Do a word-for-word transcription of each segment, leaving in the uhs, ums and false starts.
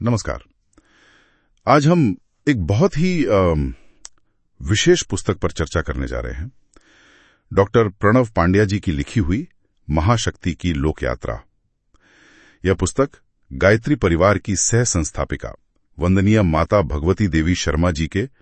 नमस्कार। आज हम एक बहुत ही विशेष पुस्तक पर चर्चा करने जा रहे हैं। डॉक्टर प्रणव पांड्या जी की लिखी हुई महाशक्ति की लोक यात्रा। यह पुस्तक गायत्री परिवार की सह संस्थापिका वंदनीय माता भगवती देवी शर्मा जी के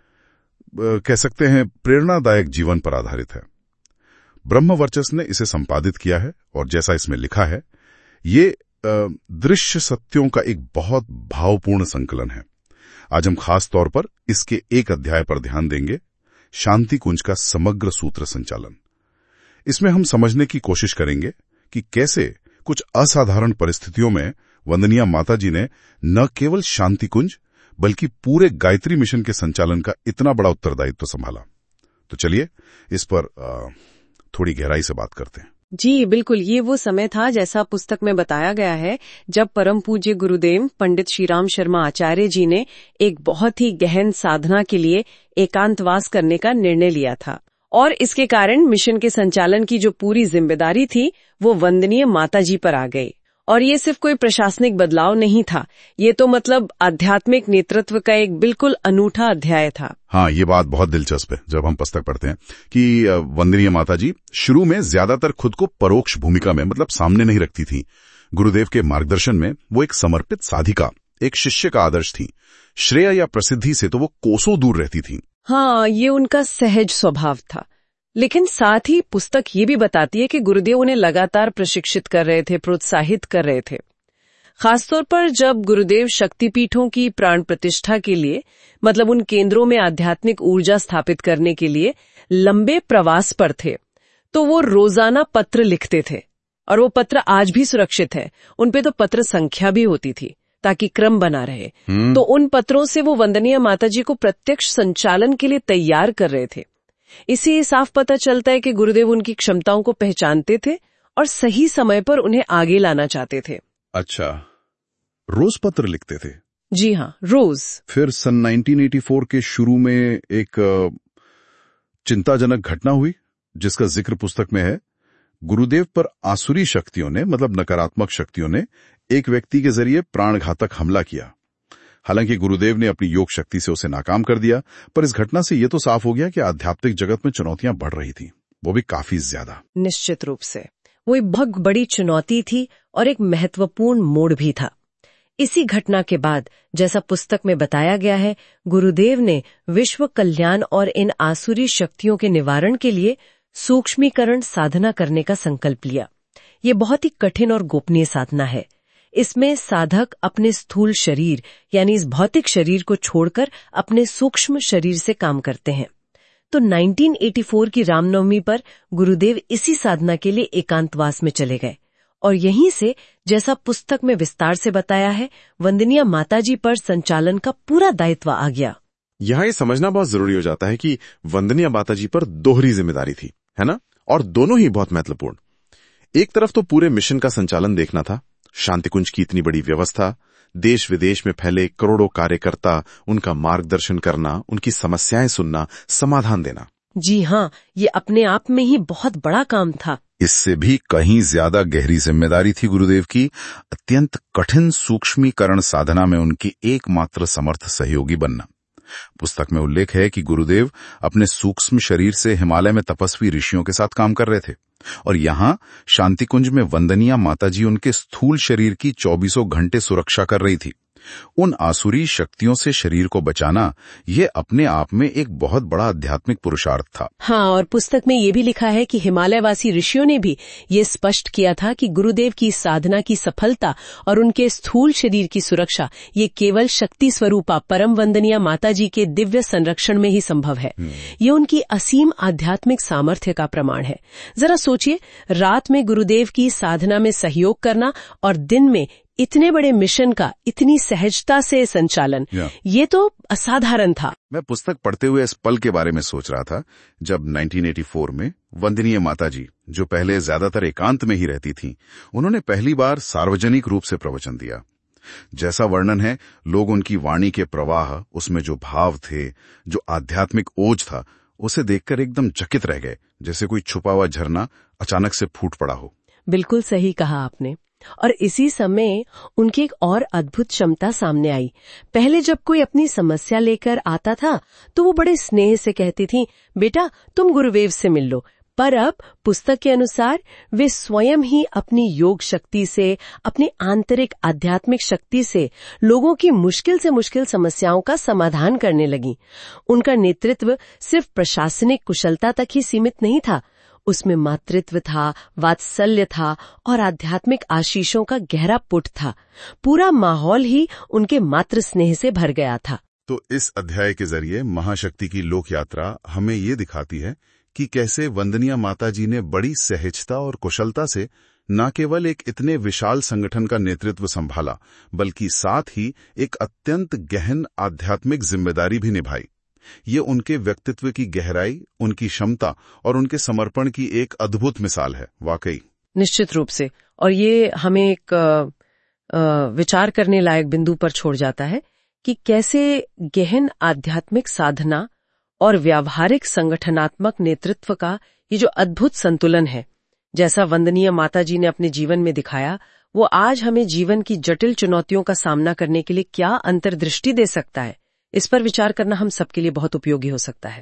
कह सकते हैं प्रेरणादायक जीवन पर आधारित है। ब्रह्म वर्चस्व ने इसे संपादित किया है और जैसा इसमें लिखा है, ये दृश्य सत्यों का एक बहुत भावपूर्ण संकलन है। आज हम खास तौर पर इसके एक अध्याय पर ध्यान देंगे, शांति कुंज का समग्र सूत्र संचालन। इसमें हम समझने की कोशिश करेंगे कि कैसे कुछ असाधारण परिस्थितियों में वंदनीय माता जी ने न केवल शांति कुंज बल्कि पूरे गायत्री मिशन के संचालन का इतना बड़ा उत्तरदायित्व संभाला। तो चलिए इस पर थोड़ी गहराई से बात करते हैं। जी बिल्कुल, ये वो समय था जैसा पुस्तक में बताया गया है जब परम पूज्य गुरुदेव पंडित श्रीराम शर्मा आचार्य जी ने एक बहुत ही गहन साधना के लिए एकांतवास करने का निर्णय लिया था और इसके कारण मिशन के संचालन की जो पूरी जिम्मेदारी थी वो वंदनीय माता जी पर आ गई। और ये सिर्फ कोई प्रशासनिक बदलाव नहीं था, ये तो मतलब आध्यात्मिक नेतृत्व का एक बिल्कुल अनूठा अध्याय था। हाँ, ये बात बहुत दिलचस्प है जब हम पुस्तक पढ़ते हैं कि वंदनीय माता जी शुरू में ज्यादातर खुद को परोक्ष भूमिका में मतलब सामने नहीं रखती थी। गुरुदेव के मार्गदर्शन में वो एक समर्पित साधिका, एक शिष्य का आदर्श थी। श्रेय या प्रसिद्धि से तो वो कोसों दूर रहती थी। हाँ, ये उनका सहज स्वभाव था। लेकिन साथ ही पुस्तक ये भी बताती है कि गुरुदेव उन्हें लगातार प्रशिक्षित कर रहे थे, प्रोत्साहित कर रहे थे। खासतौर पर जब गुरुदेव शक्तिपीठों की प्राण प्रतिष्ठा के लिए, मतलब उन केंद्रों में आध्यात्मिक ऊर्जा स्थापित करने के लिए लंबे प्रवास पर थे, तो वो रोजाना पत्र लिखते थे और वो पत्र आज भी सुरक्षित है। उनपे तो पत्र संख्या भी होती थी ताकि क्रम बना रहे। तो उन पत्रों से वो वंदनीय माता जी को प्रत्यक्ष संचालन के लिए तैयार कर रहे थे। इसी साफ पता चलता है कि गुरुदेव उनकी क्षमताओं को पहचानते थे और सही समय पर उन्हें आगे लाना चाहते थे। अच्छा, रोज पत्र लिखते थे? जी हाँ, रोज। फिर सन उन्नीस सौ चौरासी के शुरू में एक चिंताजनक घटना हुई जिसका जिक्र पुस्तक में है। गुरुदेव पर आसुरी शक्तियों ने, मतलब नकारात्मक शक्तियों ने, एक व्यक्ति के जरिए प्राणघातक हमला किया। हालांकि गुरुदेव ने अपनी योग शक्ति से उसे नाकाम कर दिया, पर इस घटना से यह तो साफ हो गया कि आध्यात्मिक जगत में चुनौतियां बढ़ रही थी, वो भी काफी ज्यादा। निश्चित रूप से वो एक बहुत बड़ी चुनौती थी और एक महत्वपूर्ण मोड़ भी था। इसी घटना के बाद, जैसा पुस्तक में बताया गया है, गुरुदेव ने विश्व कल्याण और इन आसुरी शक्तियों के निवारण के लिए सूक्ष्मीकरण साधना करने का संकल्प लिया। ये बहुत ही कठिन और गोपनीय साधना है। इसमें साधक अपने स्थूल शरीर यानी इस भौतिक शरीर को छोड़कर अपने सूक्ष्म शरीर से काम करते हैं। तो उन्नीस सौ चौरासी की रामनवमी पर गुरुदेव इसी साधना के लिए एकांतवास में चले गए और यहीं से, जैसा पुस्तक में विस्तार से बताया है, वंदनीय माताजी पर संचालन का पूरा दायित्व आ गया। यहाँ ये समझना बहुत जरूरी हो जाता है कि वंदनीय माताजी पर दोहरी जिम्मेदारी थी, है ना? और दोनों ही बहुत महत्वपूर्ण। एक तरफ तो पूरे मिशन का संचालन देखना था, शांति कुंज की इतनी बड़ी व्यवस्था, देश विदेश में फैले करोड़ों कार्यकर्ता, उनका मार्गदर्शन करना, उनकी समस्याएं सुनना, समाधान देना। जी हाँ, ये अपने आप में ही बहुत बड़ा काम था। इससे भी कहीं ज्यादा गहरी जिम्मेदारी थी गुरुदेव की अत्यंत कठिन सूक्ष्मीकरण साधना में उनकी एकमात्र समर्थ सहयोगी बनना। पुस्तक में उल्लेख है कि गुरुदेव अपने सूक्ष्म शरीर से हिमालय में तपस्वी ऋषियों के साथ काम कर रहे थे और यहाँ शांति कुंज में वंदनीय माताजी उनके स्थूल शरीर की चौबीसों घंटे सुरक्षा कर रही थी। उन आसुरी शक्तियों से शरीर को बचाना, ये अपने आप में एक बहुत बड़ा आध्यात्मिक पुरुषार्थ था। हाँ, और पुस्तक में ये भी लिखा है कि हिमालयवासी ऋषियों ने भी ये स्पष्ट किया था कि गुरुदेव की साधना की सफलता और उनके स्थूल शरीर की सुरक्षा ये केवल शक्ति स्वरूपा परम वंदनीय माताजी के दिव्य संरक्षण में ही संभव है। ये उनकी असीम आध्यात्मिक सामर्थ्य का प्रमाण है। जरा सोचिए, रात में गुरुदेव की साधना में सहयोग करना और दिन में इतने बड़े मिशन का इतनी सहजता से संचालन, ये तो असाधारण था। मैं पुस्तक पढ़ते हुए इस पल के बारे में सोच रहा था जब उन्नीस सौ चौरासी में वंदनीय माताजी, जो पहले ज्यादातर एकांत में ही रहती थीं, उन्होंने पहली बार सार्वजनिक रूप से प्रवचन दिया। जैसा वर्णन है, लोग उनकी वाणी के प्रवाह, उसमें जो भाव थे, जो आध्यात्मिक ओज था, उसे देखकर एकदम चकित रह गए, जैसे कोई छुपा हुआ झरना अचानक से फूट पड़ा हो। बिल्कुल सही कहा आपने। और इसी समय उनकी एक और अद्भुत क्षमता सामने आई। पहले जब कोई अपनी समस्या लेकर आता था तो वो बड़े स्नेह से कहती थी, बेटा तुम गुरुदेव से मिल लो। पर अब पुस्तक के अनुसार वे स्वयं ही अपनी योग शक्ति से, अपनी आंतरिक आध्यात्मिक शक्ति से लोगों की मुश्किल से मुश्किल समस्याओं का समाधान करने लगी। उनका नेतृत्व सिर्फ प्रशासनिक कुशलता तक ही सीमित नहीं था, उसमें मातृत्व था, वात्सल्य था और आध्यात्मिक आशीषों का गहरा पुट था। पूरा माहौल ही उनके मातृ स्नेह से भर गया था। तो इस अध्याय के जरिए महाशक्ति की लोक यात्रा हमें ये दिखाती है कि कैसे वंदनीय माता जी ने बड़ी सहजता और कुशलता से न केवल एक इतने विशाल संगठन का नेतृत्व संभाला, बल्कि साथ ही एक अत्यंत गहन आध्यात्मिक जिम्मेदारी भी निभाई। ये उनके व्यक्तित्व की गहराई, उनकी क्षमता और उनके समर्पण की एक अद्भुत मिसाल है, वाकई। निश्चित रूप से। और ये हमें एक आ, आ, विचार करने लायक बिंदु पर छोड़ जाता है कि कैसे गहन आध्यात्मिक साधना और व्यावहारिक संगठनात्मक नेतृत्व का ये जो अद्भुत संतुलन है, जैसा वंदनीय माता जी ने अपने जीवन में दिखाया, वो आज हमें जीवन की जटिल चुनौतियों का सामना करने के लिए क्या अंतर्दृष्टि दे सकता है, इस पर विचार करना हम सबके लिए बहुत उपयोगी हो सकता है।